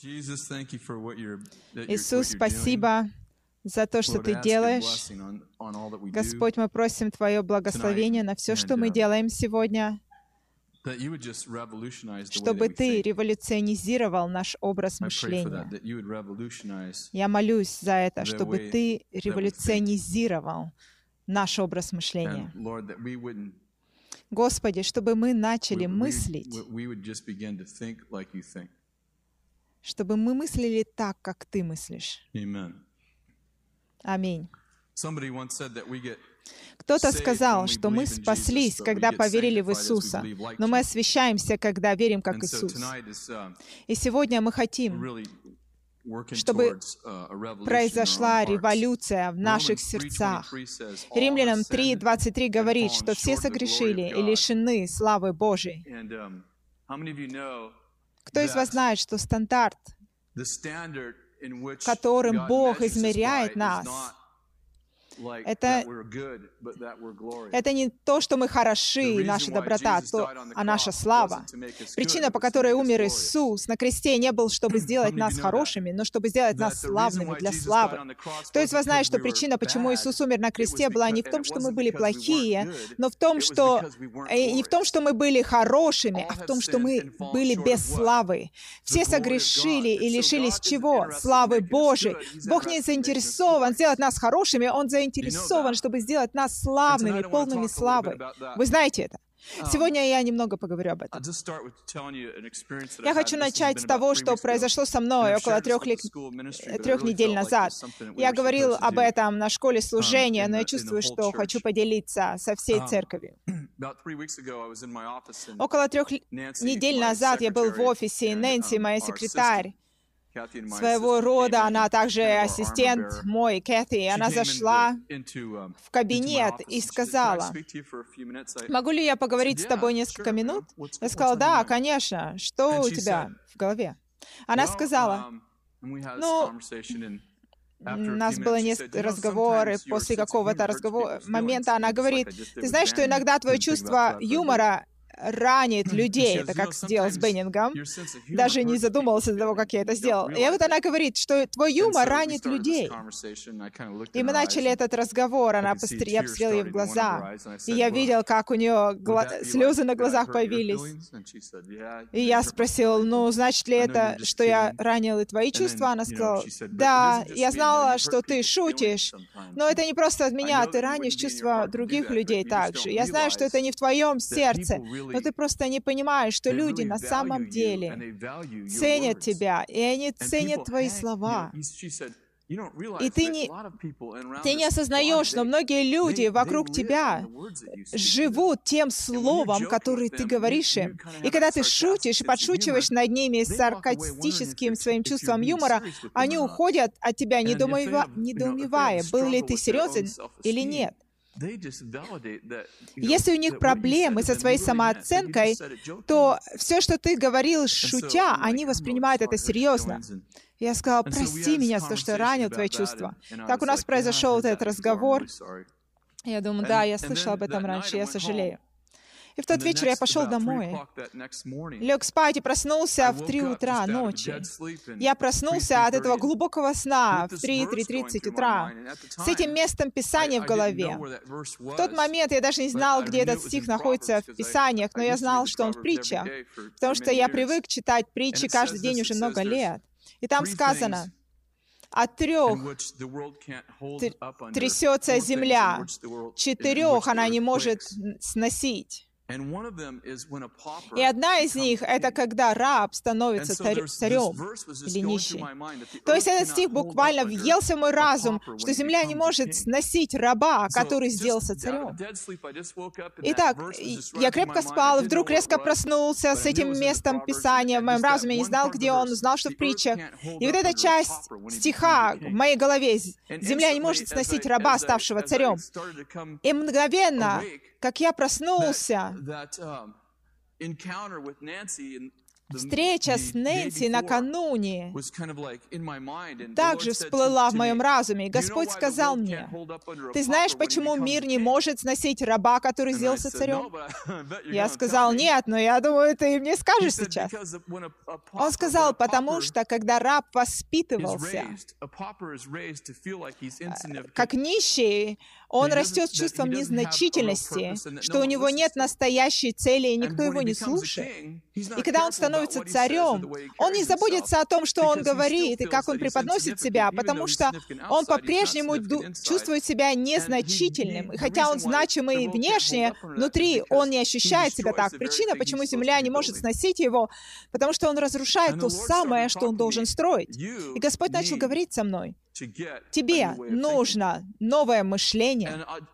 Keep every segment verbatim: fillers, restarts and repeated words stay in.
Иисус, спасибо за то, что Ты делаешь. Господь, мы просим Твое благословение на все, что мы делаем сегодня, чтобы Ты революционизировал наш образ мышления. Я молюсь за это, чтобы Ты революционизировал наш образ мышления. Господи, чтобы мы начали мыслить, чтобы мы мыслили так, как Ты мыслишь. Аминь. Кто-то сказал, что мы спаслись, когда поверили в Иисуса, но мы освящаемся, когда верим, как Иисус. И сегодня мы хотим, чтобы произошла революция в наших сердцах. Римлянам три двадцать три говорит, что все согрешили и лишены славы Божией. Кто из вас знает, что стандарт, которым Бог измеряет нас, Это, это не то, что мы хороши, наша доброта, то, а наша слава. Причина, по которой умер Иисус на кресте, не был, чтобы сделать нас хорошими, но чтобы сделать нас славными для славы. Кто из вас знает, что причина, почему Иисус умер на кресте, была не в том, что мы были плохие, но в том, что... не в том, что мы были хорошими, а в том, что мы были без славы. Все согрешили и лишились чего? Славы Божией. Бог не заинтересован сделать нас хорошими, Он заинтересован заинтересован, чтобы сделать нас славными, полными славы. Вы знаете это? Сегодня я немного поговорю об этом. Я хочу начать с того, что произошло со мной около трех, ли... трех недель назад. Я говорил об этом на школе служения, но я чувствую, что хочу поделиться со всей церковью. Около трех недель назад я был в офисе, и Нэнси, моя секретарь, своего рода, она также ассистент мой, Кэти, она зашла в кабинет и сказала: «Могу ли я поговорить с тобой несколько минут?» Я сказала: «Да, конечно. Что у тебя в голове?» Она сказала: «Ну, у нас было несколько разговоров, после какого-то разговора, момента она говорит: ты знаешь, что иногда твое чувство юмора ранит людей». Это как сделал с Беннингом. Даже не задумывался до того, как я это сделал. И вот она говорит, что твой юмор ранит людей. И мы начали этот разговор. Она постр... Я посмотрел ей в глаза. И я видел, как у нее гла... слезы на глазах появились. И я спросил: ну, значит ли это, что я ранил и твои чувства? Она сказала: да, я знала, что ты шутишь, но это не просто от меня, ты ранишь чувства других людей также. Я знаю, что это не в твоем сердце, но ты просто не понимаешь, что люди на самом деле ценят тебя, и они ценят твои слова. И ты не, ты не осознаешь, но многие люди вокруг тебя живут тем словом, которое ты говоришь им. И когда ты шутишь, подшучиваешь над ними с саркастическим своим чувством юмора, они уходят от тебя, недоумева... недоумевая, был ли ты серьезен или нет. Если у них проблемы со своей самооценкой, то все, что ты говорил, шутя, они воспринимают это серьезно. Я сказала: прости меня за то, что я ранил твои чувства. Так у нас произошел вот этот разговор. Я думаю: да, я слышал об этом раньше, я сожалею. И в тот вечер я пошел домой, лег спать и проснулся в три утра ночи. Я проснулся от этого глубокого сна в три-три тридцать утра с этим местом Писания в голове. В тот момент я даже не знал, где этот стих находится в Писаниях, но я знал, что он в притчах, потому что я привык читать притчи каждый день уже много лет. И там сказано: от трех трясется земля, четырех она не может сносить. И одна из них — это когда раб становится царь, царем или нищим. То есть этот стих буквально въелся в мой разум, что земля не может сносить раба, который сделался царем. Итак, я крепко спал, и вдруг резко проснулся с этим местом Писания в моем разуме, не знал, где он, узнал, что в притчах. И вот эта часть стиха в моей голове: земля не может сносить раба, ставшего царем. И мгновенно, как я проснулся, Встреча с Нэнси накануне также всплыла в моем разуме, и Господь сказал мне: «Ты знаешь, почему мир не может сносить раба, который сделался царем?» Я сказал: «Нет, но я думаю, ты мне скажешь сейчас». Он сказал: «Потому что, когда раб воспитывался как нищий, он растет с чувством незначительности, что у него нет настоящей цели, и никто его не слушает. И когда он становится царем, он не заботится о том, что он говорит и как он преподносит себя, потому что он по-прежнему чувствует себя незначительным. И хотя он значимый внешне, внутри он не ощущает себя так. Причина, почему земля не может сносить его, потому что он разрушает то самое, что он должен строить. И Господь начал говорить со мной: тебе нужно новое мышление.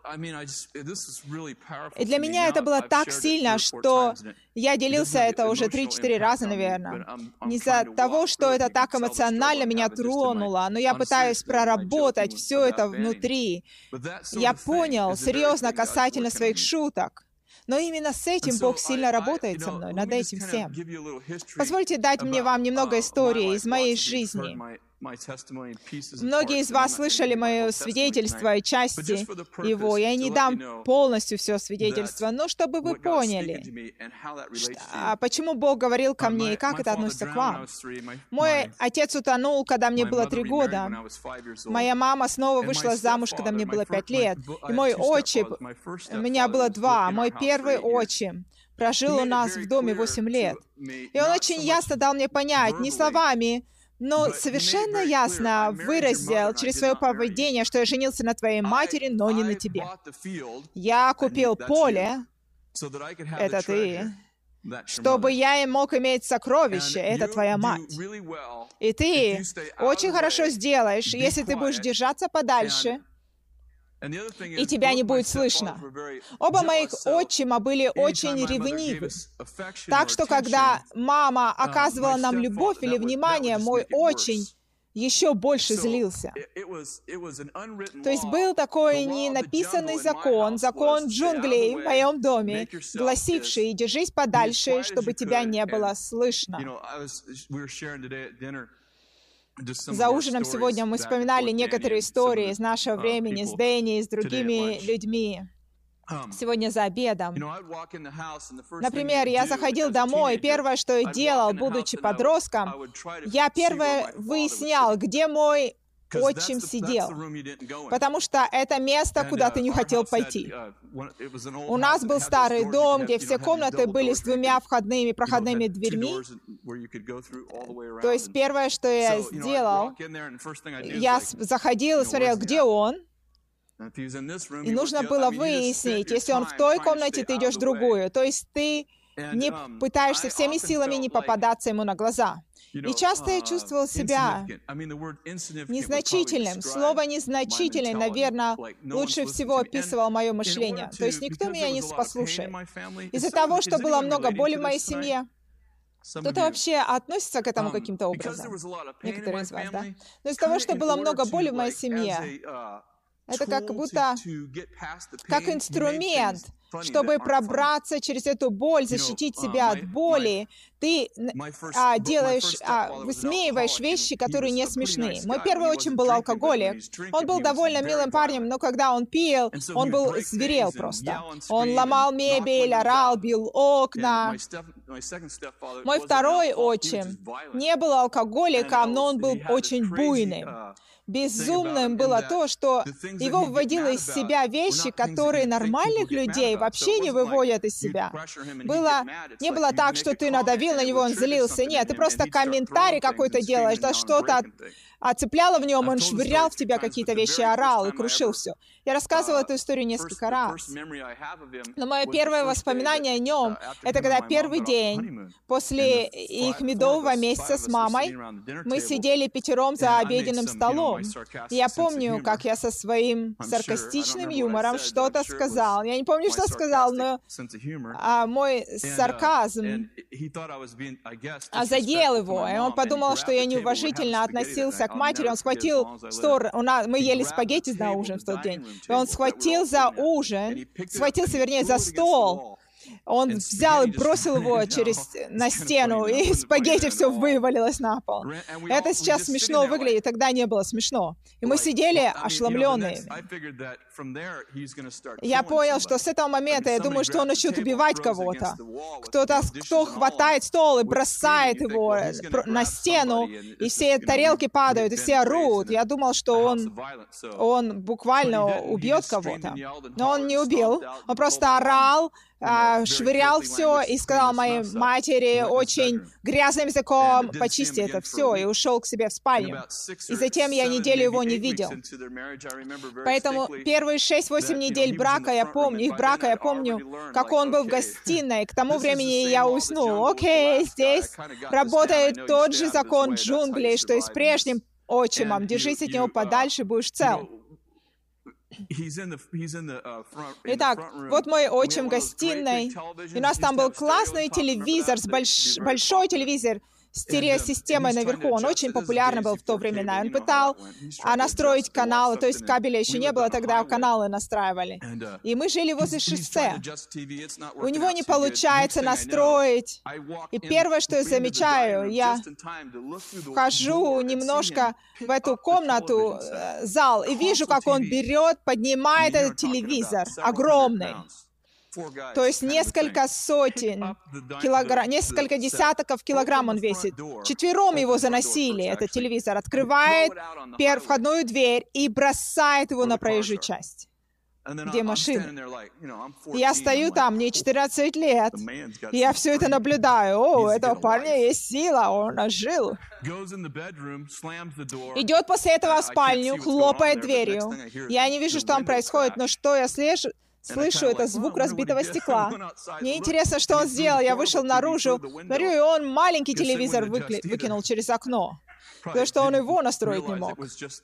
И для меня это было так сильно, что я делился это уже три-четыре раза, наверное. Не из-за того, что это так эмоционально меня тронуло, но я пытаюсь проработать все это внутри. Я понял серьезно касательно своих шуток. Но именно с этим Бог сильно работает со мной, над этим всем. Позвольте дать мне вам немного истории из моей жизни. Многие из вас слышали мое свидетельство и части его. Я не дам полностью все свидетельство, но чтобы вы поняли, что, почему Бог говорил ко мне и как это относится к вам. Мой отец утонул, когда мне было три года. Моя мама снова вышла замуж, когда мне было пять лет. И мой отчим, у меня было два. Мой первый отчим прожил у нас в доме восемь лет. И он очень ясно дал мне понять, не словами, но совершенно ясно выразил через свое поведение, что я женился на твоей матери, но не на тебе. Я купил поле, это ты, чтобы я и мог иметь сокровище, это твоя мать. И ты очень хорошо сделаешь, если ты будешь держаться подальше, и тебя не будет слышно. Оба моих отчима были очень ревнивы. Так что, когда мама оказывала нам любовь или внимание, мой отчим еще больше злился. То есть был такой ненаписанный закон, закон джунглей в моем доме, гласивший: «Держись подальше, чтобы тебя не было слышно». За ужином сегодня мы вспоминали некоторые истории из нашего времени с Дэнни и с другими людьми. Сегодня за обедом. Например, я заходил домой, и первое, что я делал, будучи подростком, я первое выяснял, где мой отчим сидел, потому что это место, куда ты не хотел пойти. У нас был старый дом, где все комнаты были с двумя входными, проходными дверьми. То есть первое, что я сделал, я заходил и смотрел, где он, и нужно было выяснить, если он в той комнате, ты идешь в другую. То есть ты не пытаешься всеми силами не попадаться ему на глаза. И часто я чувствовал себя незначительным. Слово «незначительный», наверное, лучше всего описывало мое мышление. То есть никто меня не послушает. Из-за того, что было много боли в моей семье, кто-то вообще относится к этому каким-то образом? Некоторые из вас, да? Но из-за того, что было много боли в моей семье, это как будто как инструмент, чтобы пробраться через эту боль, защитить себя от боли. Ты а, делаешь, а, высмеиваешь вещи, которые не смешны. Мой первый отчим был алкоголик. Он был довольно милым парнем, но когда он пил, он был зверел просто. Он ломал мебель, орал, бил окна. Мой второй отчим не был алкоголиком, но он был очень буйным. Безумным было то, что его выводило из себя вещи, которые нормальных людей вообще не выводят из себя. Было, не было так, что ты надавил на него, он злился. Нет, ты просто комментарий какой-то делаешь, да что-то оцепляло в нем, он швырял в тебя какие-то вещи, орал и крушил все. Я рассказывала эту историю несколько раз. Но мое первое воспоминание о нем — это когда первый день после их медового месяца с мамой мы сидели пятером за обеденным столом. И я помню, как я со своим саркастичным юмором что-то сказал. Я не помню, что сказал, но а, мой сарказм задел его, и он подумал, что я неуважительно относился к матери. Он схватил стор... У нас... Мы ели спагетти на ужин в тот день. И он схватил за ужин, схватился, вернее, за стол, Он взял и бросил его через, на стену, и спагетти все вывалилось на пол. Это сейчас смешно выглядит, тогда не было смешно. И мы сидели ошеломленные. Я понял, что с этого момента, я думаю, что он начнет убивать кого-то. Кто-то, кто хватает стол и бросает его на стену, и все тарелки падают, и все орут. Я думал, что он, он буквально убьет кого-то. Но он не убил. Он просто орал, швырял все и сказал моей матери очень грязным языком: почисти это все, и ушел к себе в спальню. И затем я неделю его не видел. Поэтому первые шесть-восемь недель брака я помню, их брака я помню, как он был в гостиной. К тому времени я уснул. Окей, здесь работает тот же закон джунглей, что и с прежним отчимом. Держись от него подальше, будешь цел. Итак, вот мой отчим в гостиной. И у нас там был классный телевизор, больш... большой телевизор, стереосистемой наверху. Он очень популярный был в то времена. Он пытал а, настроить каналы, то есть кабеля еще не было, тогда каналы настраивали. И мы жили возле шоссе. У него не получается настроить. И первое, что я замечаю, я вхожу немножко в эту комнату, зал, и вижу, как он берет, поднимает этот телевизор, огромный. То есть несколько сотен килограмм, несколько десятков килограмм он весит. Четвером его заносили, этот телевизор. Открывает пер- входную дверь и бросает его на проезжую часть, где машины. Я стою там, мне четырнадцать лет, и я все это наблюдаю. О, у этого парня есть сила, он ожил. Идет после этого в спальню, хлопает дверью. Я не вижу, что там происходит, но что я слежу? Слышу, это звук разбитого стекла. Мне интересно, что он сделал. Я вышел наружу, смотрю, и он маленький телевизор выкли... выкинул через окно. Потому что он его настроить не мог.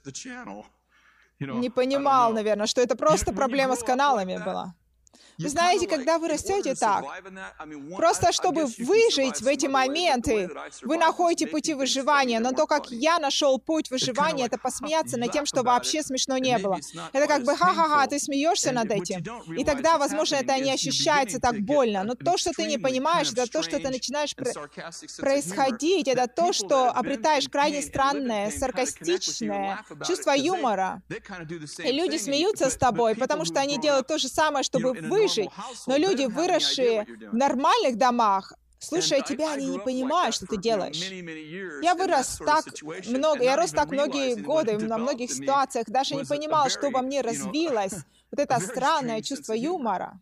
Не понимал, наверное, что это просто проблема с каналами была. Вы знаете, когда вы растете так, просто чтобы выжить в эти моменты, вы находите пути выживания, но то, как я нашел путь выживания, это посмеяться над тем, что вообще смешно не было. Это как бы ха-ха-ха, ты смеешься над этим. И тогда, возможно, это не ощущается так больно. Но то, что ты не понимаешь, это то, что ты начинаешь пр- происходить, это то, что обретаешь крайне странное, саркастичное чувство юмора. И люди смеются с тобой, потому что они делают то же самое, чтобы вы жить. Но люди, выросшие в нормальных домах, слушая тебя, они не понимают, что ты делаешь. Я вырос так много, я рос так многие годы, на многих ситуациях, даже не понимал, что во мне развилось вот это странное чувство юмора.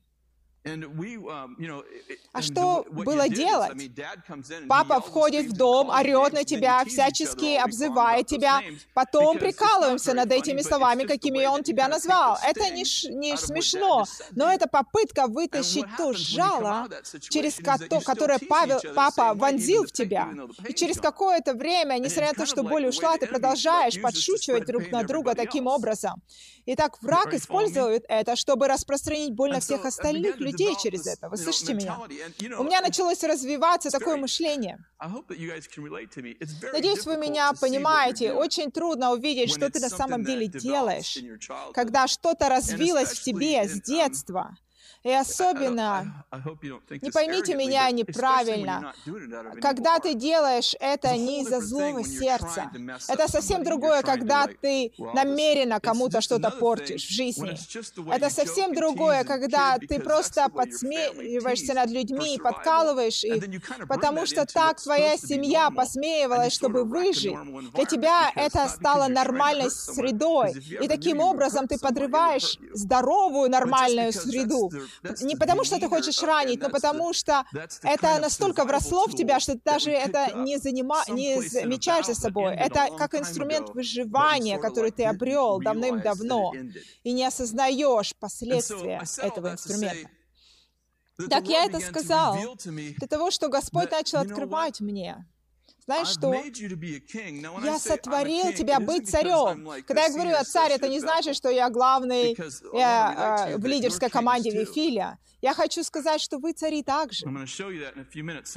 А что было делать? Папа входит в дом, орет на тебя, всячески обзывает тебя, потом прикалываемся над этими словами, какими он тебя назвал. Это не, ш... не смешно, но это попытка вытащить то жало, через ко- которое Павел, папа вонзил в тебя. И через какое-то время, несмотря на то, что боль ушла, ты продолжаешь подшучивать друг на друга таким образом. Итак, враг использует это, чтобы распространить боль на всех остальных людей через это. Вы слышите меня? У меня началось развиваться такое мышление. Надеюсь, вы меня понимаете. Очень трудно увидеть, что ты на самом деле делаешь, когда что-то развилось в тебе с детства. И особенно, не поймите меня неправильно, когда ты делаешь это не из-за злого сердца. Это совсем другое, когда ты намеренно кому-то что-то портишь в жизни. Это совсем другое, когда ты просто подсмеиваешься над людьми, подкалываешь их, потому что так твоя семья посмеивалась, чтобы выжить. Для тебя это стало нормальной средой. И таким образом ты подрываешь здоровую нормальную среду. Не потому, что ты хочешь ранить, но потому, что это настолько вросло в тебя, что ты даже это не, занима... не замечаешь за собой. Это как инструмент выживания, который ты обрел давным-давно, и не осознаешь последствия этого инструмента. Так я это сказал для того, что Господь начал открывать мне. Знаешь что? Я сотворил тебя быть царем. Когда я говорю о царе, это не значит, что я главный я, э, в лидерской команде Вифиля. Я хочу сказать, что вы цари также.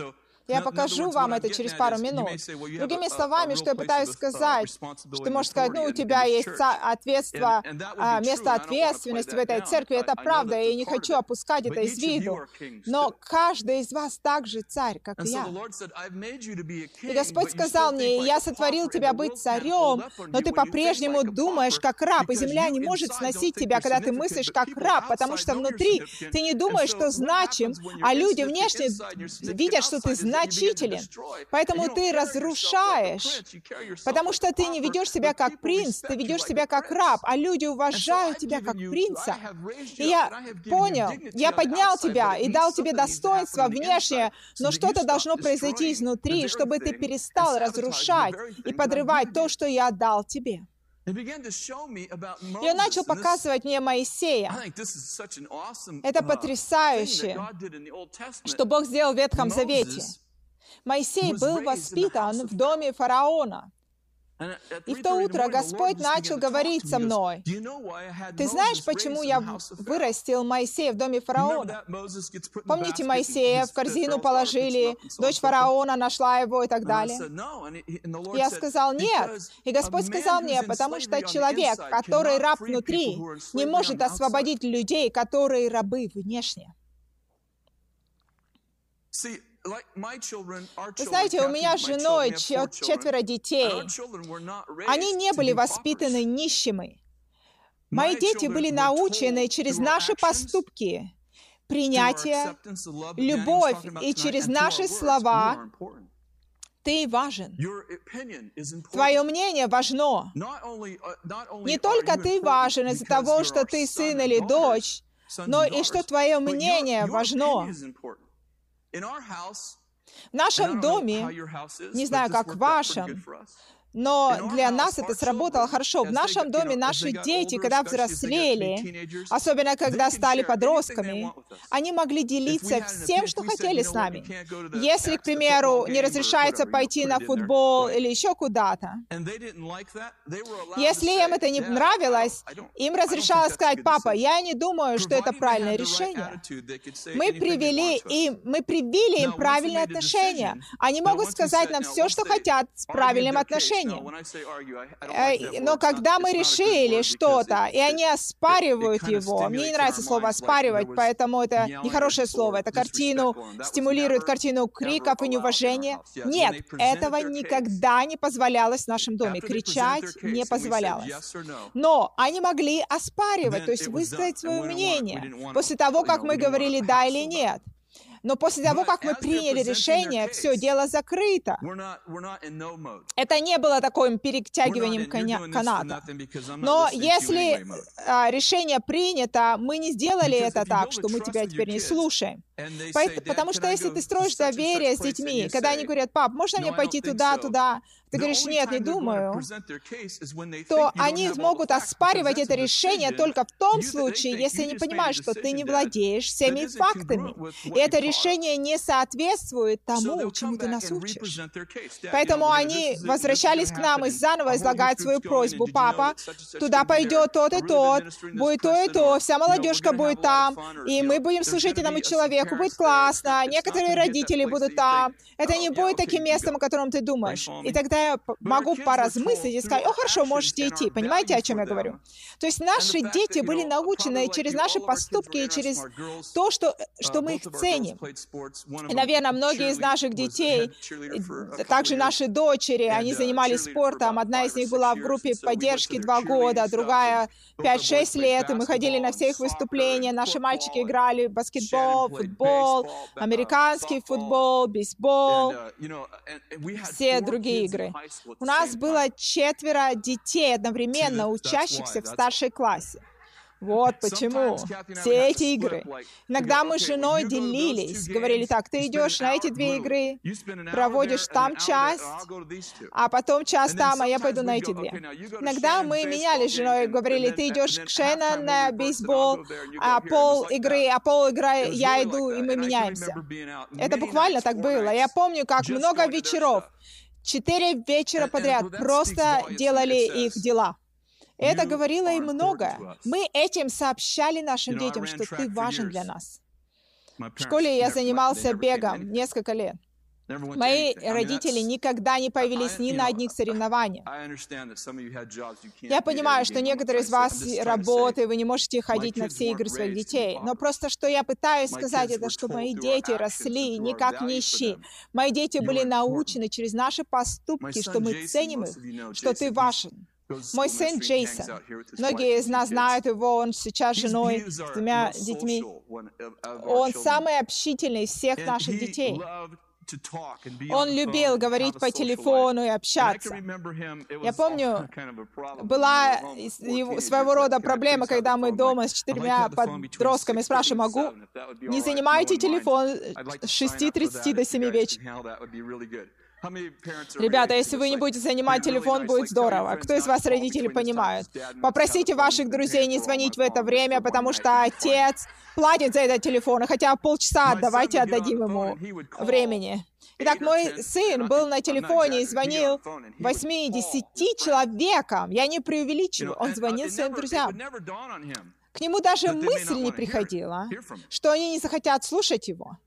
Я покажу вам это через пару минут. Другими словами, что я пытаюсь сказать, что ты можешь сказать, ну, у тебя есть ответство, место ответственности в этой церкви, это правда, и я не хочу опускать это из виду. Но каждый из вас также царь, как и я. И Господь сказал мне, я сотворил тебя быть царем, но ты по-прежнему думаешь как раб, и земля не может сносить тебя, когда ты мыслишь как раб, потому что внутри ты не думаешь, что значим, а люди внешне видят, что ты значителен. Поэтому ты разрушаешь, потому что ты не ведешь себя как принц, ты ведешь себя как раб, а люди уважают тебя как принца. И я понял, я поднял тебя и дал тебе достоинство внешнее, но что-то должно произойти изнутри, чтобы ты перестал разрушать и подрывать то, что я дал тебе. И он начал показывать мне Моисея. Это потрясающе, что Бог сделал в Ветхом Завете. Моисей был воспитан в доме фараона. И в то утро Господь начал говорить со мной. Ты знаешь, почему я вырастил Моисея в доме фараона? Помните, Моисея в корзину положили, дочь фараона нашла его и так далее? Я сказал, нет. И Господь сказал мне, потому что человек, который раб внутри, не может освободить людей, которые рабы внешне. Вы знаете, у меня с женой четверо детей. Они не были воспитаны нищими. Мои дети были научены через наши поступки, принятие, любовь и через наши слова. Ты важен. Твое мнение важно. Не только ты важен из-за того, что ты сын или дочь, но и что твое мнение важно. В нашем доме, не знаю, как в вашем, но для нас это сработало хорошо. В нашем доме наши дети, когда взрослели, особенно когда стали подростками, они могли делиться всем, что хотели с нами. Если, к примеру, не разрешается пойти на футбол или еще куда-то, если им это не нравилось, им разрешалось сказать, папа, я не думаю, что это правильное решение. Мы привели им, мы привили им правильные отношения. Они могут сказать нам все, что хотят с правильным отношением. Но когда мы решили что-то, и они оспаривают его, мне не нравится слово «оспаривать», поэтому это нехорошее слово, это картину, стимулирует картину криков и неуважения. Нет, этого никогда не позволялось в нашем доме. Кричать не позволялось. Но они могли оспаривать, то есть высказать свое мнение после того, как мы говорили «да» или «нет». Но после того, как мы приняли решение, все, дело закрыто. Это не было таким перетягиванием каната. Но если а, решение принято, мы не сделали это так, что мы тебя теперь не слушаем. Потому что если ты строишь доверие с детьми, когда они говорят, пап, можно мне пойти туда, туда, ты говоришь, нет, не думаю, то они могут оспаривать это решение только в том случае, если они понимают, что ты не владеешь всеми фактами. И это решение не соответствует тому, чему ты нас учишь. Поэтому они возвращались к нам и заново излагают свою просьбу. Папа, туда пойдет тот и тот, будет то и то, вся молодежка будет там, и мы будем служить этому человеку, будет классно, некоторые родители будут там. Это не будет таким местом, о котором ты думаешь. И тогда я могу поразмыслить и сказать, о, хорошо, можете идти. Понимаете, о чем я говорю? То есть наши дети были научены через наши поступки и через то, что, что мы их ценим. И, наверное, многие из наших детей, также наши дочери, они занимались спортом. Одна из них была в группе поддержки два года, другая пять-шесть лет, и мы ходили на все их выступления. Наши мальчики играли в баскетбол, футбол, американский футбол, бейсбол, все другие игры. У нас было четверо детей одновременно, учащихся в старшей классе. Вот почему все эти игры. Иногда мы с женой делились, говорили так, ты идешь на эти две игры, проводишь там часть, а потом час там, а я пойду на эти две. Иногда мы менялись с женой, говорили, ты идешь к Шеннон на бейсбол, а пол игры, а пол игры я иду, и мы меняемся. Это буквально так было. Я помню, как много вечеров, четыре вечера подряд просто делали их дела. Это говорило им многое. Мы этим сообщали нашим детям, что ты важен для нас. В школе я занимался бегом несколько лет. Мои родители никогда не появились ни на одних соревнованиях. Я понимаю, что некоторые из вас работают, вы не можете ходить на все игры своих детей. Но просто что я пытаюсь сказать, это что мои дети росли не как нищие. Мои дети были научены через наши поступки, что мы ценим их, что ты важен. Мой сын Джейсон, многие из нас знают его, он сейчас с женой, с двумя детьми. Он самый общительный из всех наших детей. Он любил говорить по телефону и общаться. Я помню, была своего рода проблема, когда мы дома с четырьмя подростками спрашиваем, могу, не занимайте телефон с шести тридцати до семи вечера. Ребята, если вы не будете занимать телефон, будет здорово. Кто из вас, родители, понимают? Попросите ваших друзей не звонить в это время, потому что отец платит за этот телефон, и хотя полчаса давайте отдадим ему времени. Итак, мой сын был на телефоне и звонил восьми-десяти человекам. Я не преувеличиваю, он звонил своим друзьям. К нему даже мысль не приходила, что они не захотят слушать его.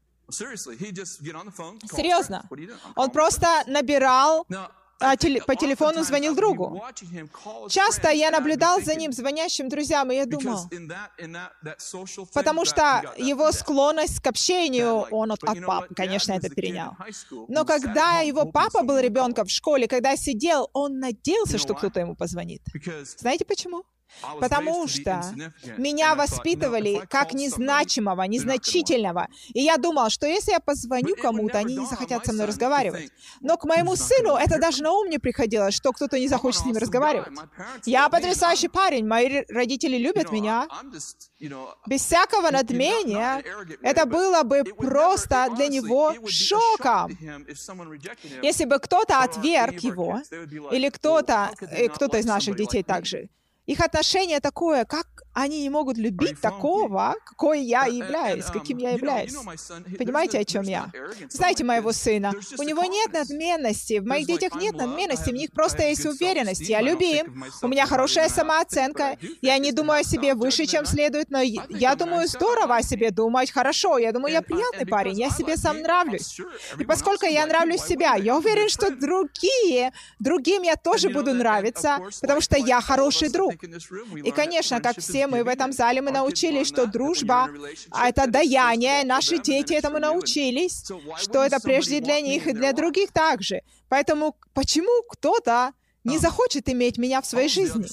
Серьезно. Он просто набирал, а теле, по телефону звонил другу. Часто я наблюдал за ним, звонящим друзьям, и я думал, потому что его склонность к общению, он от, от папы, конечно, это перенял. Но когда его папа был ребенком в школе, когда сидел, он надеялся, что кто-то ему позвонит. Знаете почему? Потому что меня воспитывали как незначимого, незначительного. И я думал, что если я позвоню кому-то, они не захотят со мной разговаривать. Но к моему сыну это даже на ум не приходило, что кто-то не захочет с ним разговаривать. Я потрясающий парень, мои родители любят меня. Без всякого надмения, это было бы просто для него шоком. Если бы кто-то отверг его, или кто-то, кто-то из наших детей также, их отношение такое, как они не могут любить такого, какой я являюсь, каким я являюсь. Понимаете, о чем я? Знаете моего сына, у него нет надменности, в моих детях нет надменности, в них просто есть уверенность. Я любим, у меня хорошая самооценка, я не думаю о себе выше, чем следует, но я думаю, здорово о себе думать, хорошо, я думаю, я приятный парень, я себе сам нравлюсь. И поскольку я нравлюсь себя, я уверен, что другие, другим я тоже буду нравиться, потому что я хороший друг. И, конечно, как все мы в этом зале, мы научились, что дружба — это даяние, наши дети этому научились, что это прежде для них и для других также. Поэтому почему кто-то не захочет иметь меня в своей жизни?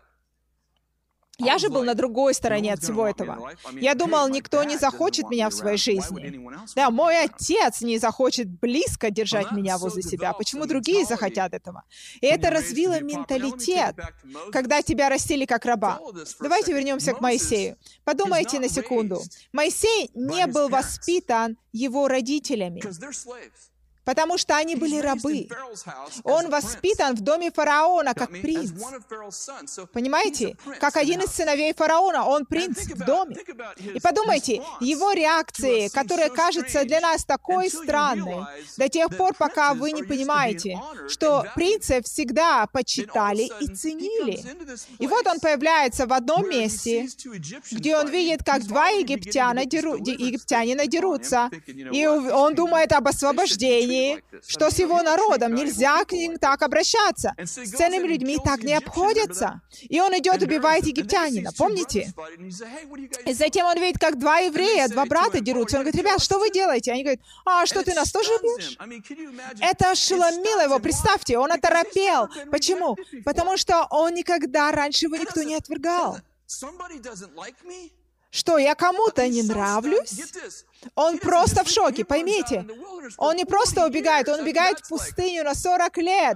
Я же был на другой стороне от всего этого. Я думал, никто не захочет меня в своей жизни. Да, мой отец не захочет близко держать меня возле себя. Почему другие захотят этого? И это развило менталитет, когда тебя растили как раба. Давайте вернемся к Моисею. Подумайте на секунду. Моисей не был воспитан его родителями, потому что они были рабы. Он воспитан в доме фараона как принц. Понимаете? Как один из сыновей фараона, он принц в доме. И подумайте, его реакции, которая кажется для нас такой странной, до тех пор, пока вы не понимаете, что принца всегда почитали и ценили. И вот он появляется в одном месте, где он видит, как два египтяна деру... египтянина дерутся, и он думает об освобождении, что с его народом нельзя к ним так обращаться. С ценными людьми так не обходятся. И он идет, убивает египтянина, помните? И затем он видит, как два еврея, два брата дерутся. Он говорит, ребят, что вы делаете? Они говорят, а что, ты нас тоже бьешь? Это ошеломило его, представьте, он оторопел. Почему? Потому что он никогда, раньше его никто не отвергал. Что, я кому-то не нравлюсь? Он просто в шоке, поймите. Он не просто убегает, он убегает в пустыню на сорок лет.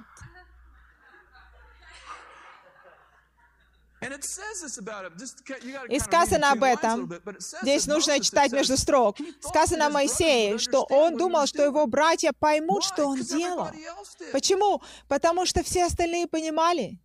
И сказано об этом, здесь нужно читать между строк, сказано о Моисее, что он думал, что его братья поймут, что он делал. Почему? Потому что все остальные понимали.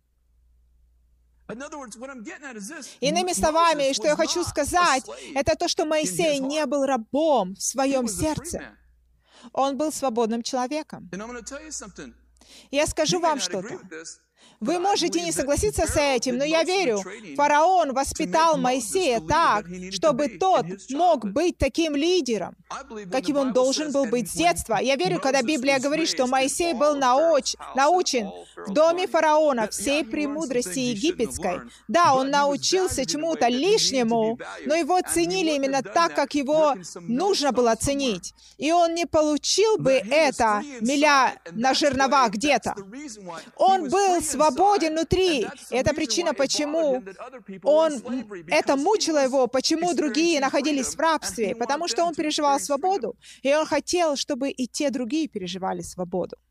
Иными словами, что я хочу сказать, это то, что Моисей не был рабом в своем сердце. Он был свободным человеком. Я скажу вам что-то. Вы можете не согласиться с этим, но я верю, фараон воспитал Моисея так, чтобы тот мог быть таким лидером, каким он должен был быть с детства. Я верю, когда Библия говорит, что Моисей был науч, научен в доме фараона всей премудрости египетской. Да, он научился чему-то лишнему, но его ценили именно так, как его нужно было ценить. И он не получил бы это, миля на жерновах где-то. Он был свободен внутри. И это причина, почему он, это мучило его, почему другие находились в рабстве, потому что он переживал свободу, и он хотел, чтобы и те другие переживали свободу.